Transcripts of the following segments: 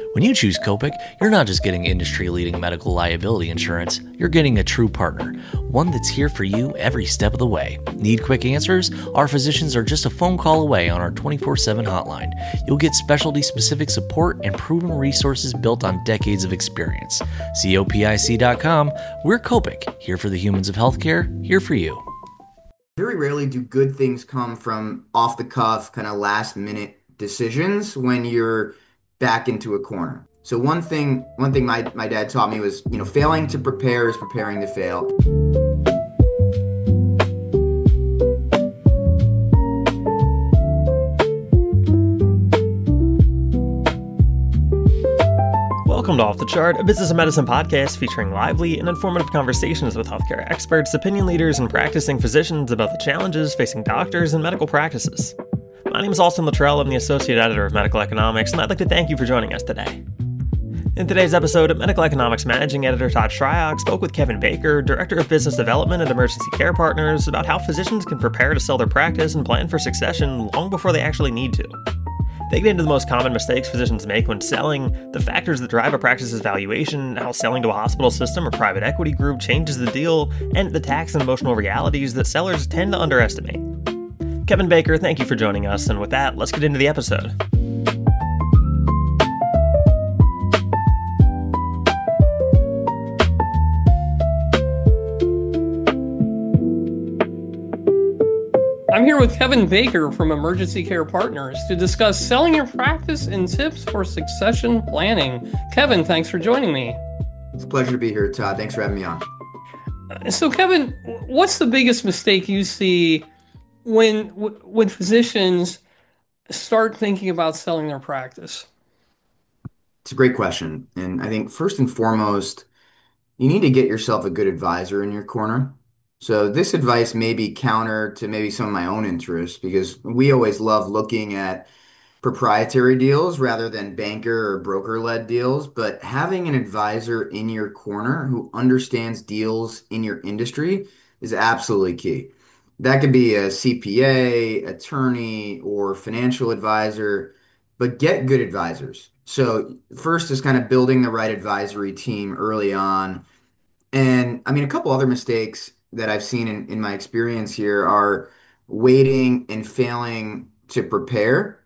When you choose Copic, you're not just getting industry-leading medical liability insurance, you're getting a true partner, one that's here for you every step of the way. Need quick answers? Our physicians are just a phone call away on our 24/7 hotline. You'll get specialty-specific support and proven resources built on decades of experience. COPIC.com, we're Copic, here for the humans of healthcare, here for you. Very rarely do good things come from off the cuff, kind of last minute decisions when you're back into a corner. So one thing my dad taught me was, failing to prepare is preparing to fail. Welcome to Off the Chart, a business and medicine podcast featuring lively and informative conversations with healthcare experts, opinion leaders, and practicing physicians about the challenges facing doctors and medical practices. My name is Austin Luttrell. I'm the Associate Editor of Medical Economics, and I'd like to thank you for joining us today. In today's episode, Medical Economics Managing Editor Todd Shryock spoke with Kevin Baker, Director of Business Development at Emergency Care Partners, about how physicians can prepare to sell their practice and plan for succession long before they actually need to. They get into the most common mistakes physicians make when selling, the factors that drive a practice's valuation, how selling to a hospital system or private equity group changes the deal, and the tax and emotional realities that sellers tend to underestimate. Kevin Baker, thank you for joining us, and with that, let's get into the episode. I'm here with Kevin Baker from Emergency Care Partners to discuss selling your practice and tips for succession planning. Kevin, thanks for joining me. It's a pleasure to be here, Todd. Thanks for having me on. So, Kevin, what's the biggest mistake you see when physicians start thinking about selling their practice? It's a great question. And I think first and foremost, you need to get yourself a good advisor in your corner. So this advice may be counter to maybe some of my own interests because we always love looking at proprietary deals rather than banker or broker-led deals. But having an advisor in your corner who understands deals in your industry is absolutely key. That could be a CPA, attorney, or financial advisor, but get good advisors. So first is kind of building the right advisory team early on. And I mean, a couple other mistakes that I've seen in my experience here are waiting and failing to prepare.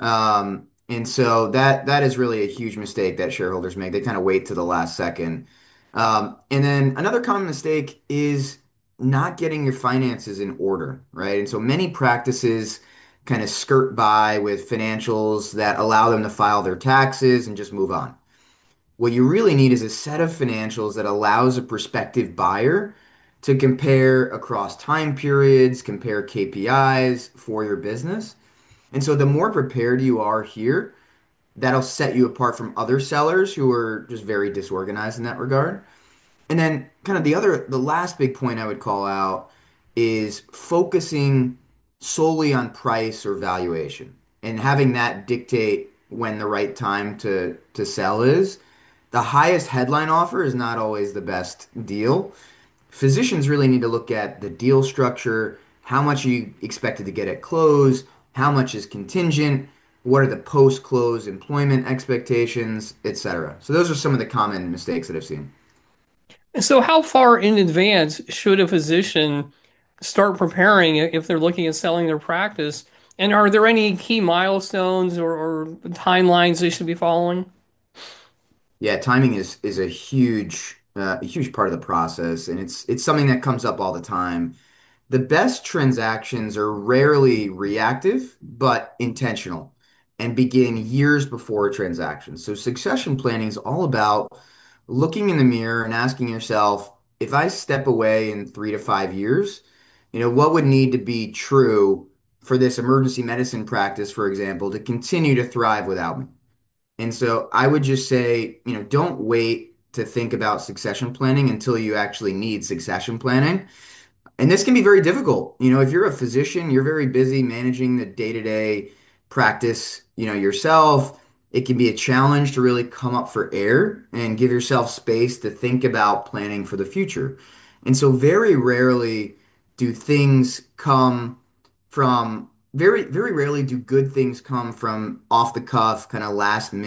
And so that is really a huge mistake that shareholders make. They kind of wait to the last second. And then another common mistake is not getting your finances in order, right? And so many practices kind of skirt by with financials that allow them to file their taxes and just move on. What you really need is a set of financials that allows a prospective buyer to compare across time periods, compare KPIs for your business. And so the more prepared you are here, that'll set you apart from other sellers who are just very disorganized in that regard. And then kind of the last big point I would call out is focusing solely on price or valuation and having that dictate when the right time to sell is. The highest headline offer is not always the best deal. Physicians really need to look at the deal structure, how much you expected to get at close, how much is contingent, what are the post-close employment expectations, etc. So those are some of the common mistakes that I've seen. So how far in advance should a physician start preparing if they're looking at selling their practice? And are there any key milestones or timelines they should be following? Yeah, timing is a huge part of the process, and it's something that comes up all the time. The best transactions are rarely reactive, but intentional and begin years before a transaction. So succession planning is all about looking in the mirror and asking yourself, if I step away in 3 to 5 years, what would need to be true for this emergency medicine practice, for example, to continue to thrive without me? And so I would just say, don't wait to think about succession planning until you actually need succession planning. And this can be very difficult. If you're a physician, you're very busy managing the day-to-day practice, yourself. It can be a challenge to really come up for air and give yourself space to think about planning for the future. And so very rarely do things come very, very rarely do good things come from off the cuff, kind of last minute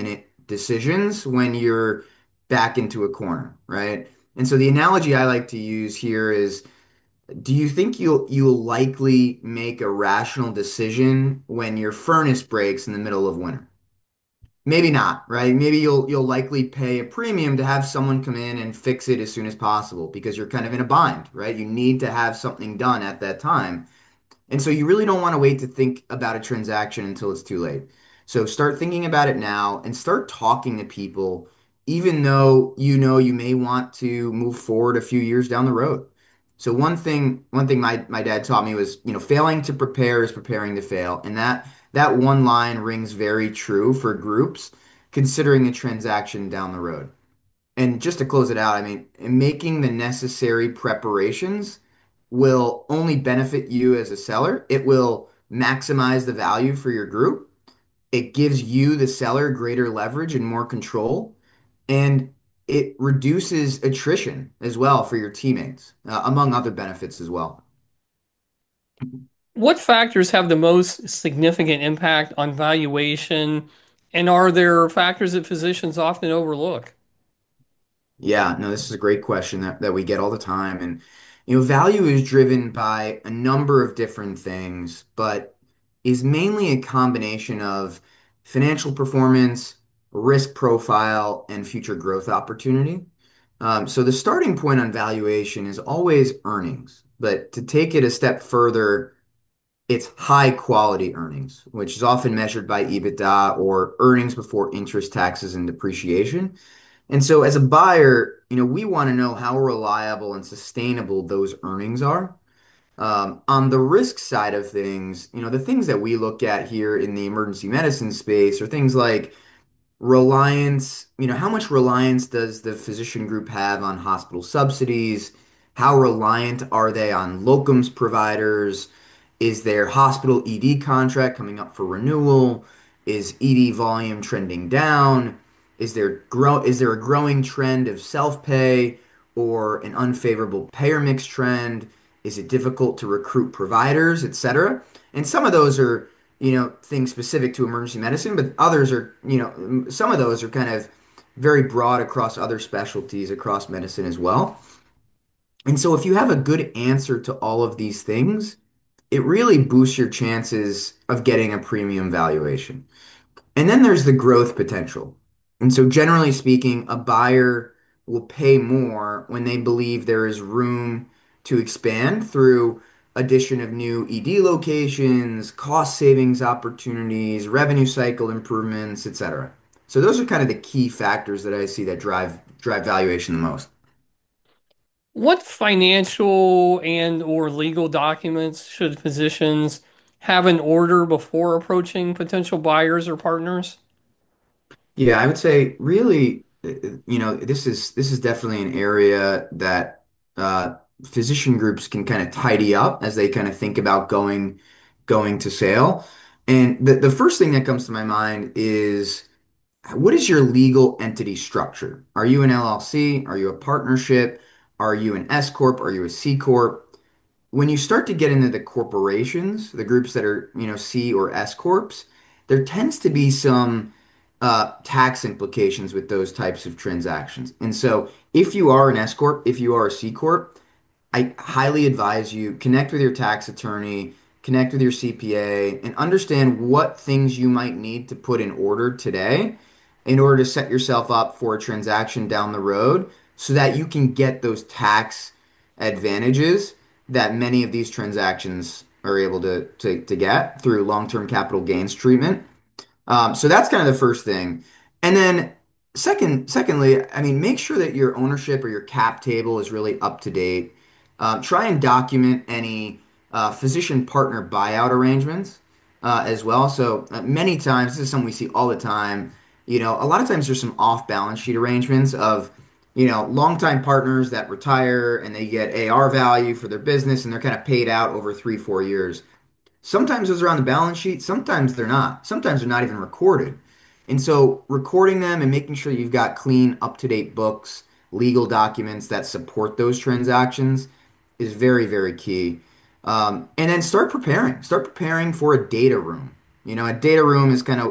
decisions when you're back into a corner, right? And so the analogy I like to use here is, do you think you'll likely make a rational decision when your furnace breaks in the middle of winter? Maybe not, right? Maybe you'll likely pay a premium to have someone come in and fix it as soon as possible because you're kind of in a bind, right? You need to have something done at that time. And so you really don't want to wait to think about a transaction until it's too late. So start thinking about it now and start talking to people, even though you know you may want to move forward a few years down the road. So one thing my dad taught me was, failing to prepare is preparing to fail. And that one line rings very true for groups considering a transaction down the road. And just to close it out, I mean, making the necessary preparations will only benefit you as a seller. It will maximize the value for your group. It gives you, the seller, greater leverage and more control. And it reduces attrition as well for your teammates, among other benefits as well. What factors have the most significant impact on valuation, and are there factors that physicians often overlook? Yeah, no, this is a great question that we get all the time. And, value is driven by a number of different things, but is mainly a combination of financial performance, risk profile, and future growth opportunity. So the starting point on valuation is always earnings, but to take it a step further, it's high quality earnings, which is often measured by EBITDA, or earnings before interest, taxes, and depreciation. And so as a buyer, we want to know how reliable and sustainable those earnings are. On the risk side of things, the things that we look at here in the emergency medicine space are things like reliance, how much reliance does the physician group have on hospital subsidies? How reliant are they on locums providers? Is their hospital ED contract coming up for renewal? Is ED volume trending down? Is there a growing trend of self-pay or an unfavorable payer mix trend? Is it difficult to recruit providers, et cetera? And some of those are, things specific to emergency medicine, but others are, some of those are kind of very broad across other specialties across medicine as well. And so if you have a good answer to all of these things, it really boosts your chances of getting a premium valuation. And then there's the growth potential. And so generally speaking, a buyer will pay more when they believe there is room to expand through addition of new ED locations, cost savings opportunities, revenue cycle improvements, etc. So those are kind of the key factors that I see that drive valuation the most. What financial and or legal documents should physicians have in order before approaching potential buyers or partners? Yeah, I would say really, this is definitely an area that physician groups can kind of tidy up as they kind of think about going to sale. And the first thing that comes to my mind is, what is your legal entity structure? Are you an LLC? Are you a partnership? Are you an S corp? Are you a C corp? When you start to get into the corporations, the groups that are, C or S corps, there tends to be some tax implications with those types of transactions. And so if you are an S corp, if you are a C corp, I highly advise you connect with your tax attorney, connect with your CPA, and understand what things you might need to put in order today in order to set yourself up for a transaction down the road so that you can get those tax advantages that many of these transactions are able to get through long-term capital gains treatment. So that's kind of the first thing. And then secondly, I mean, make sure that your ownership or your cap table is really up to date. Try and document any physician partner buyout arrangements as well. So many times, this is something we see all the time. A lot of times there's some off balance sheet arrangements of, longtime partners that retire and they get AR value for their business and they're kind of paid out over 3, 4 years. Sometimes those are on the balance sheet, sometimes they're not. Sometimes they're not even recorded. And so recording them and making sure you've got clean, up-to-date books, legal documents that support those transactions is very, very key. And then start preparing. Start preparing for a data room. A data room is kind of,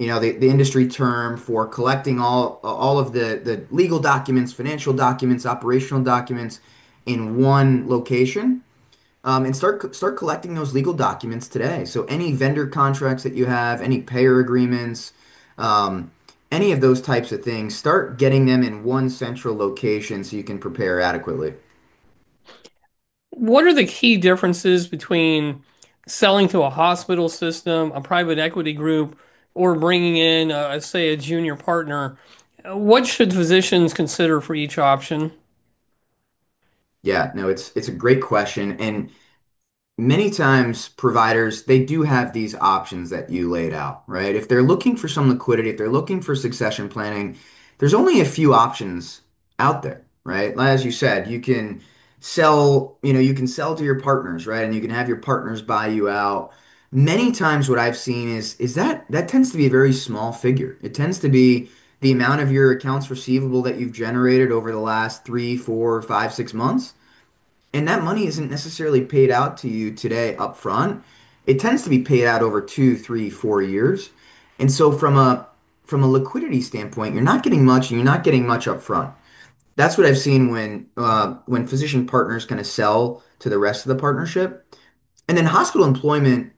the industry term for collecting all of the legal documents, financial documents, operational documents in one location. And start collecting those legal documents today. So any vendor contracts that you have, any payer agreements, um, any of those types of things, start getting them in one central location so you can prepare adequately. What are the key differences between selling to a hospital system, a private equity group, or bringing in, say, a junior partner? What should physicians consider for each option? Yeah, no, it's a great question, and many times providers they do have these options that you laid out, right? If they're looking for some liquidity, if they're looking for succession planning, there's only a few options out there, right? As you said, you can sell to your partners, right? And you can have your partners buy you out. Many times what I've seen is that that tends to be a very small figure. It tends to be the amount of your accounts receivable that you've generated over the last 3, 4, 5, 6 months, and that money isn't necessarily paid out to you today up front. It tends to be paid out over 2, 3, 4 years. And so from a liquidity standpoint, you're not getting much and you're not getting much up front. That's what I've seen when physician partners kind of sell to the rest of the partnership. And then hospital employment,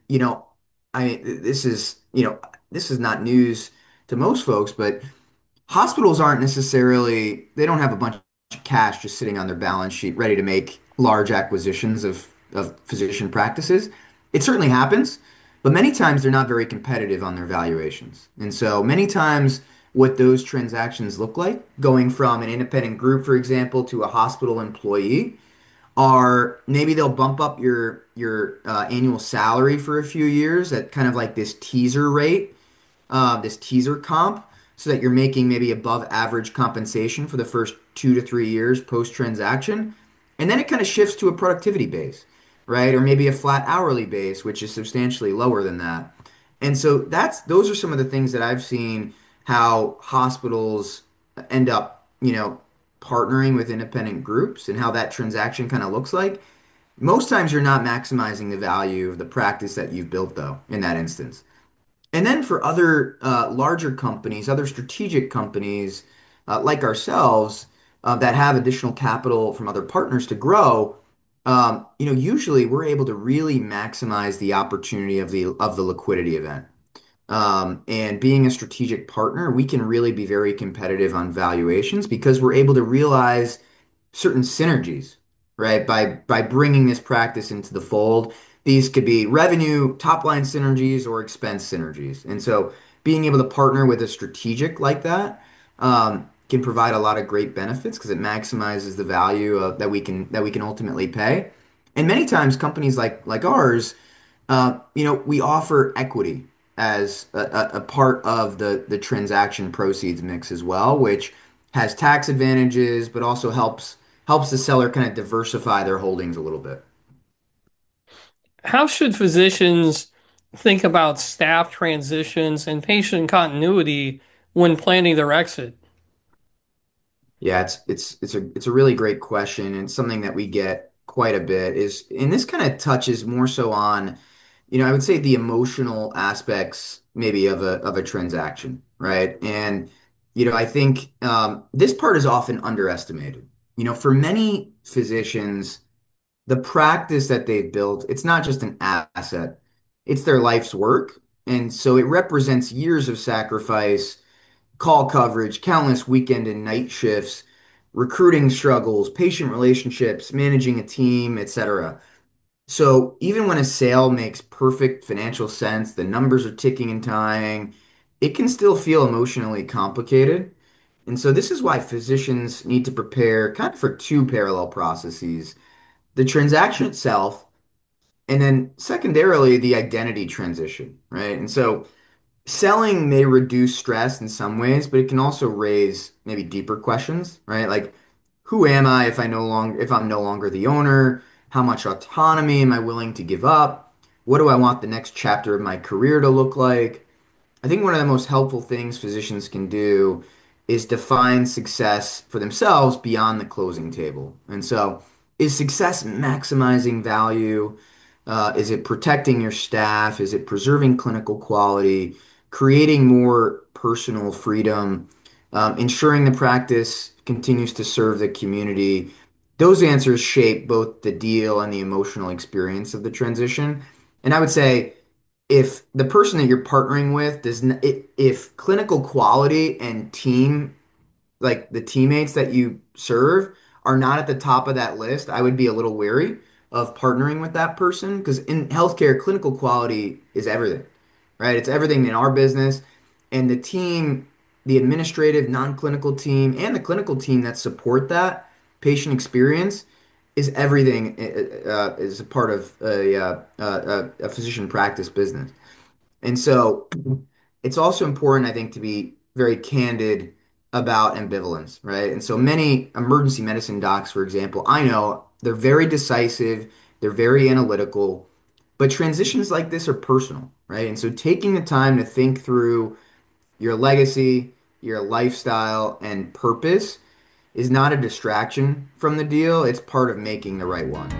this is not news to most folks, but hospitals aren't necessarily, they don't have a bunch of cash just sitting on their balance sheet ready to make large acquisitions of physician practices. It certainly happens, but many times they're not very competitive on their valuations. And so many times what those transactions look like, going from an independent group, for example, to a hospital employee, are maybe they'll bump up your annual salary for a few years at kind of like this teaser rate, this teaser comp, so that you're making maybe above average compensation for the first 2 to 3 years post transaction. And then it kind of shifts to a productivity base, right? Or maybe a flat hourly base, which is substantially lower than that. And so those are some of the things that I've seen how hospitals end up, partnering with independent groups and how that transaction kind of looks like. Most times you're not maximizing the value of the practice that you've built, though, in that instance. And then for other larger companies, other strategic companies like ourselves that have additional capital from other partners to grow, usually we're able to really maximize the opportunity of the liquidity event. And being a strategic partner, we can really be very competitive on valuations because we're able to realize certain synergies, right? By bringing this practice into the fold. These could be revenue, top line synergies, or expense synergies. And so being able to partner with a strategic like that can provide a lot of great benefits because it maximizes the value that we can ultimately pay. And many times companies like ours, we offer equity as a part of the transaction proceeds mix as well, which has tax advantages, but also helps the seller kind of diversify their holdings a little bit. How should physicians think about staff transitions and patient continuity when planning their exit? Yeah, it's a really great question and something that we get quite a bit and this kind of touches more so on, I would say the emotional aspects maybe of a transaction, right? And I think this part is often underestimated. For many physicians, the practice that they've built, it's not just an asset, it's their life's work. And so it represents years of sacrifice, call coverage, countless weekend and night shifts, recruiting struggles, patient relationships, managing a team, etc. So even when a sale makes perfect financial sense, the numbers are ticking and tying, it can still feel emotionally complicated. And so this is why physicians need to prepare kind of for two parallel processes: the transaction itself, and then secondarily, the identity transition, right? And so selling may reduce stress in some ways, but it can also raise maybe deeper questions, right? Like, who am I if I'm no longer the owner? How much autonomy am I willing to give up? What do I want the next chapter of my career to look like? I think one of the most helpful things physicians can do is define success for themselves beyond the closing table. And so, is success maximizing value? Is it protecting your staff? Is it preserving clinical quality, creating more personal freedom, ensuring the practice continues to serve the community. Those answers shape both the deal and the emotional experience of the transition. And I would say if the person that you're partnering with if clinical quality and team, like the teammates that you serve, are not at the top of that list, I would be a little wary of partnering with that person because in healthcare, clinical quality is everything, right? It's everything in our business. And the team, the administrative, non-clinical team, and the clinical team that support that patient experience is everything, is a part of a physician practice business. And so it's also important, I think, to be very candid about ambivalence, right? And so many emergency medicine docs, for example, I know they're very decisive, they're very analytical, but transitions like this are personal, right? And so taking the time to think through your legacy, your lifestyle, and purpose is not a distraction from the deal. It's part of making the right one.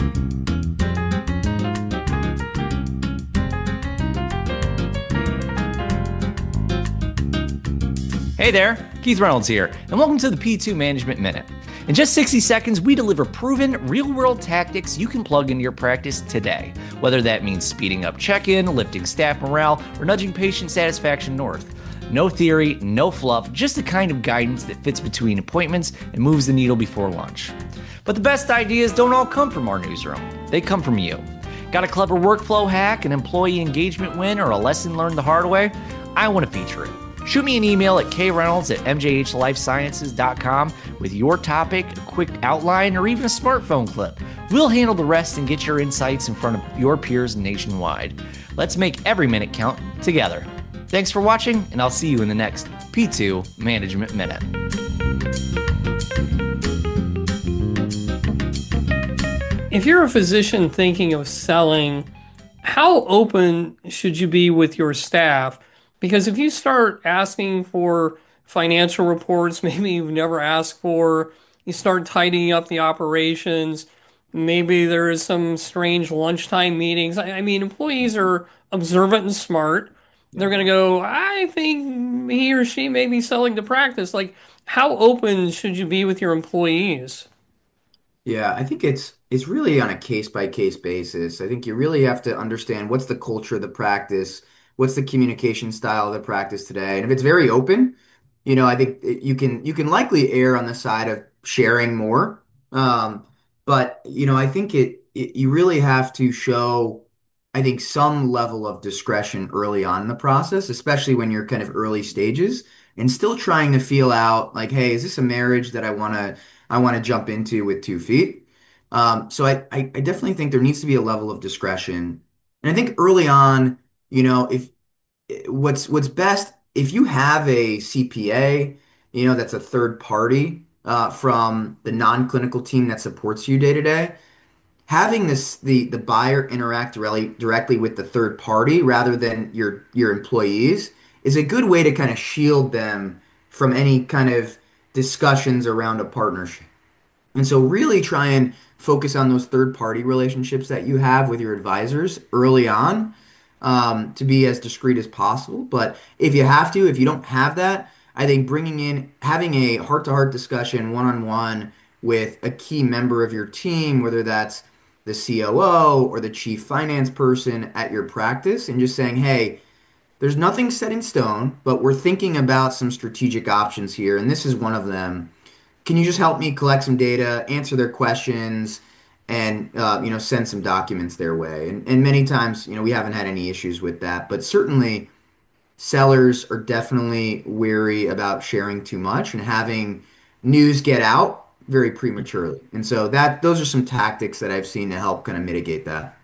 Hey there, Keith Reynolds here, and welcome to the P2 Management Minute. In just 60 seconds, we deliver proven, real-world tactics you can plug into your practice today, whether that means speeding up check-in, lifting staff morale, or nudging patient satisfaction north. No theory, no fluff, just the kind of guidance that fits between appointments and moves the needle before lunch. But the best ideas don't all come from our newsroom. They come from you. Got a clever workflow hack, an employee engagement win, or a lesson learned the hard way? I want to feature it. Shoot me an email at kreynolds@mjhlifesciences.com with your topic, a quick outline, or even a smartphone clip. We'll handle the rest and get your insights in front of your peers nationwide. Let's make every minute count together. Thanks for watching, and I'll see you in the next P2 Management Minute. If you're a physician thinking of selling, how open should you be with your staff? Because if you start asking for financial reports, maybe you've never asked for, you start tidying up the operations, maybe there is some strange lunchtime meetings. I mean, employees are observant and smart. They're going to go, I think he or she may be selling to practice. Like, how open should you be with your employees? Yeah, I think it's really on a case by case basis. I think you really have to understand what's the culture of the practice, what's the communication style of the practice today. And if it's very open, I think you can likely err on the side of sharing more. But I think you really have to show, I think, some level of discretion early on in the process, especially when you're kind of early stages and still trying to feel out like, hey, is this a marriage that I want to jump into with 2 feet. So I definitely think there needs to be a level of discretion. And I think early on, if what's best if you have a CPA, that's a third party from the non-clinical team that supports you day to day, having the buyer interact directly with the third party rather than your employees is a good way to kind of shield them from any kind of discussions around a partnership. And so really try and focus on those third party relationships that you have with your advisors early on, to be as discreet as possible. But if you don't have that, I think having a heart to heart discussion one on one with a key member of your team, whether that's the COO or the chief finance person at your practice, and just saying, hey, there's nothing set in stone, but we're thinking about some strategic options here, and this is one of them. Can you just help me collect some data, answer their questions, and send some documents their way? And many times, we haven't had any issues with that, but certainly sellers are definitely weary about sharing too much and having news get out very prematurely. And so those are some tactics that I've seen to help kind of mitigate that.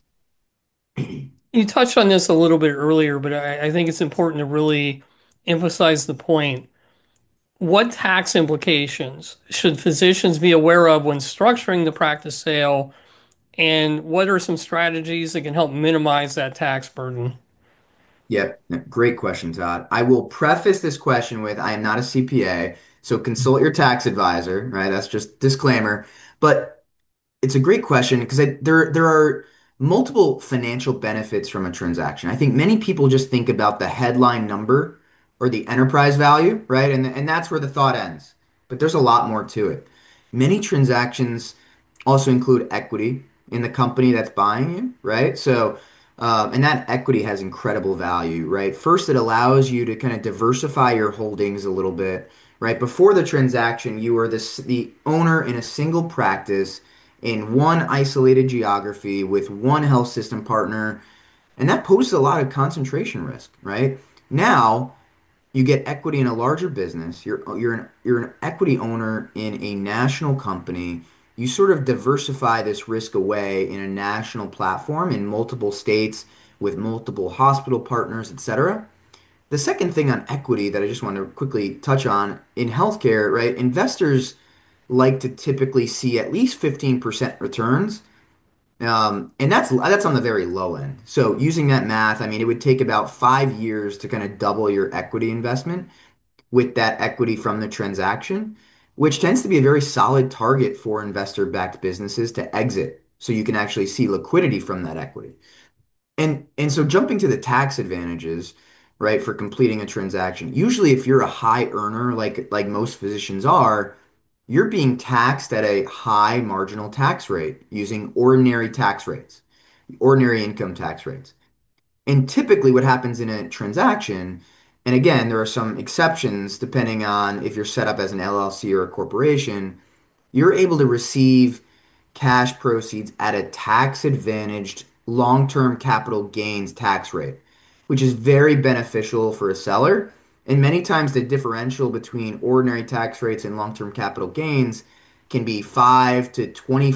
You touched on this a little bit earlier, but I think it's important to really emphasize the point. What tax implications should physicians be aware of when structuring the practice sale, and what are some strategies that can help minimize that tax burden? Yeah, great question, Todd. I will preface this question with I am not a CPA, so consult your tax advisor, right? That's just disclaimer. But it's a great question because there are multiple financial benefits from a transaction. I think many people just think about the headline number or the enterprise value, right? And that's where the thought ends. But there's a lot more to it. Many transactions also include equity in the company that's buying you, right? So, and that equity has incredible value, right? First, it allows you to kind of diversify your holdings a little bit, right? Before the transaction, you were the owner in a single practice in one isolated geography with one health system partner, and that poses a lot of concentration risk, right? Now, you get equity in a larger business. You're an equity owner in a national company. You sort of diversify this risk away in a national platform in multiple states with multiple hospital partners, etc. The second thing on equity that I just want to quickly touch on in healthcare, right? Investors like to typically see at least 15% returns. And that's on the very low end. So using that math, I mean, it would take about 5 years to kind of double your equity investment with that equity from the transaction, which tends to be a very solid target for investor-backed businesses to exit. So you can actually see liquidity from that equity. And so jumping to the tax advantages, right, for completing a transaction. Usually if you're a high earner like most physicians are, you're being taxed at a high marginal tax rate using ordinary tax rates, ordinary income tax rates. And typically, what happens in a transaction, and again, there are some exceptions depending on if you're set up as an LLC or a corporation, you're able to receive cash proceeds at a tax advantaged long term capital gains tax rate, which is very beneficial for a seller. And many times, the differential between ordinary tax rates and long term capital gains can be 5 to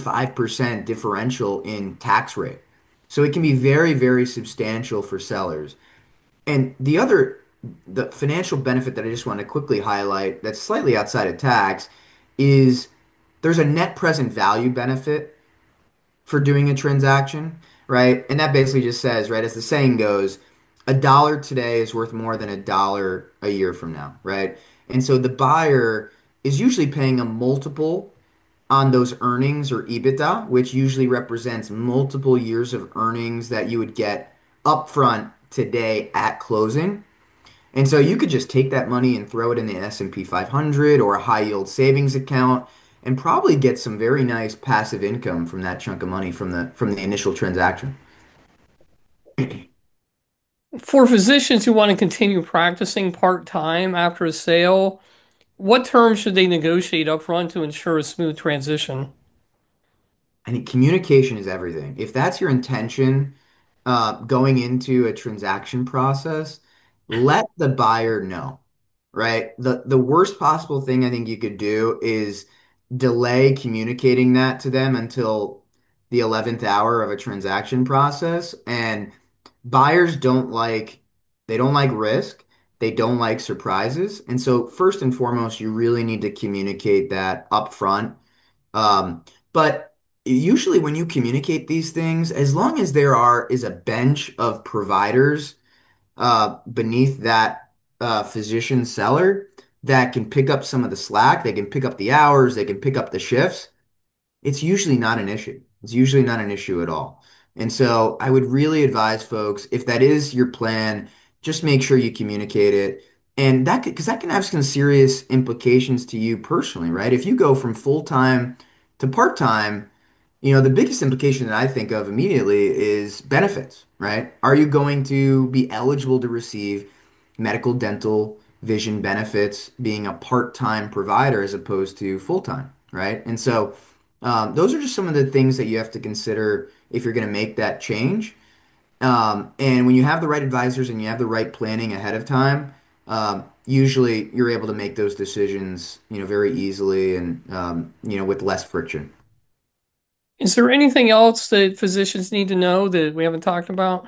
25% differential in tax rate. So it can be very, very substantial for sellers. And the financial benefit that I just want to quickly highlight that's slightly outside of tax is there's a net present value benefit for doing a transaction, right? And that basically just says, right, as the saying goes, a dollar today is worth more than a dollar a year from now, right? And so the buyer is usually paying a multiple on those earnings or EBITDA, which usually represents multiple years of earnings that you would get upfront today at closing. And so you could just take that money and throw it in the S&P 500 or a high yield savings account and probably get some very nice passive income from that chunk of money from the initial transaction. For physicians who want to continue practicing part-time after a sale, what terms should they negotiate upfront to ensure a smooth transition? I think communication is everything. If that's your intention, going into a transaction process, let the buyer know, right? The worst possible thing I think you could do is delay communicating that to them until the 11th hour of a transaction process. And buyers they don't like risk. They don't like surprises. And so first and foremost, you really need to communicate that upfront. But usually when you communicate these things, as long as is a bench of providers beneath that physician seller that can pick up some of the slack, they can pick up the hours, they can pick up the shifts, it's usually not an issue. It's usually not an issue at all. And so I would really advise folks, if that is your plan, just make sure you communicate it. And because that can have some serious implications to you personally, right? If you go from full-time to part-time, the biggest implication that I think of immediately is benefits, right? Are you going to be eligible to receive medical, dental, vision benefits being a part-time provider as opposed to full-time, right? And so those are just some of the things that you have to consider if you're going to make that change. And when you have the right advisors and you have the right planning ahead of time, usually you're able to make those decisions, very easily and with less friction. Is there anything else that physicians need to know that we haven't talked about?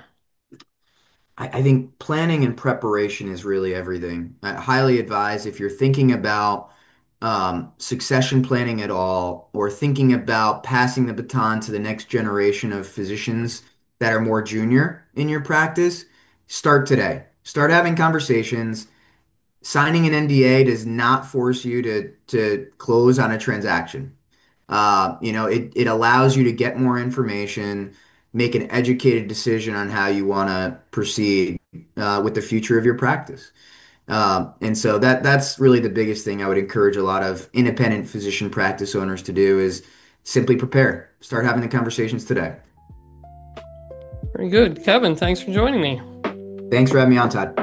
I think planning and preparation is really everything. I highly advise if you're thinking about succession planning at all, or thinking about passing the baton to the next generation of physicians that are more junior in your practice, start today. Start having conversations. Signing an NDA does not force you to close on a transaction. It allows you to get more information. make an educated decision on how you want to proceed with the future of your practice. And so that's really the biggest thing I would encourage a lot of independent physician practice owners to do is simply prepare. Start having the conversations today. Very good. Kevin, thanks for joining me. Thanks for having me on, Todd.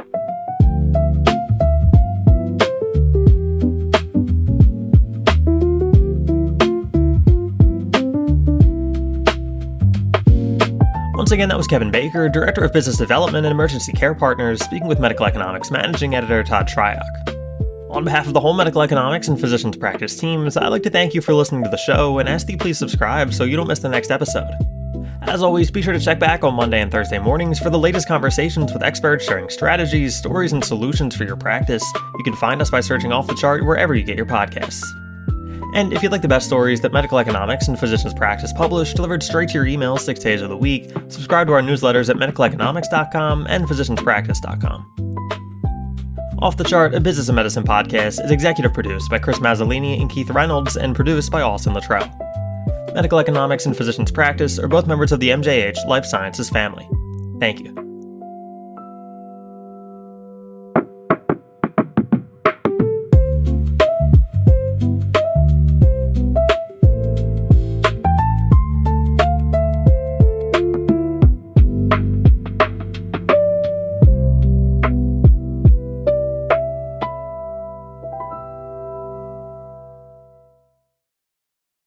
Once again, that was Kevin Baker, Director of Business Development and Emergency Care Partners, speaking with Medical Economics Managing Editor Todd Triok. On behalf of the whole Medical Economics and Physicians Practice teams, I'd like to thank you for listening to the show and ask that you please subscribe so you don't miss the next episode. As always, be sure to check back on Monday and Thursday mornings for the latest conversations with experts sharing strategies, stories, and solutions for your practice. You can find us by searching Off the Chart wherever you get your podcasts. And if you'd like the best stories that Medical Economics and Physicians Practice publish delivered straight to your email 6 days of the week, subscribe to our newsletters at medicaleconomics.com and physicianspractice.com. Off the Chart, a business and medicine podcast, is executive produced by Chris Mazzolini and Keith Reynolds and produced by Austin Luttrell. Medical Economics and Physicians Practice are both members of the MJH Life Sciences family. Thank you.